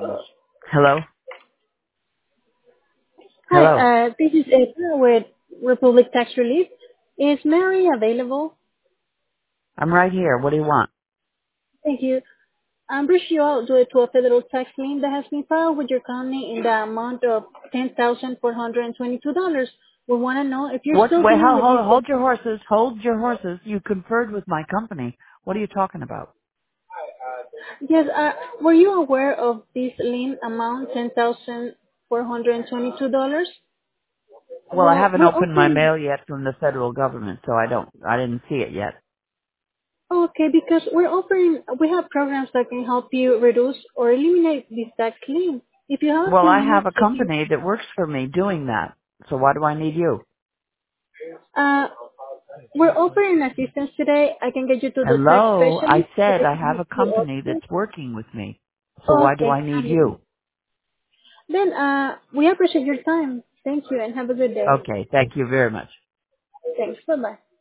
Hello? Hello? Hi, this is Edna with Republic Tax Relief. Is Mary available? I'm right here. What do you want? Thank you. I'm reaching you out due to a federal tax lien that has been filed with your company in the amount of $10,422. We want to know if you're still Wait, dealing with this. hold your horses. Hold your horses. You conferred with my company. What are you talking about? Yes, were you aware of this lien amount, $10,422? Well, I Well, haven't we're opened my offering. mail yet from the federal government, so I didn't see it yet. Okay, because we have programs that can help you reduce or eliminate this tax lien. If you have a Well, few I have minutes, a company that works for me doing that. So why do I need you? uh, we're offering assistance today. I can get you to the tax Hello? I specialist so said they I can have help a you company also. that's working with me. So why do Okay, I need understood. you? Then, we appreciate your time. Thank you and have a good day. Okay, thank you very much. Thanks. Bye-bye.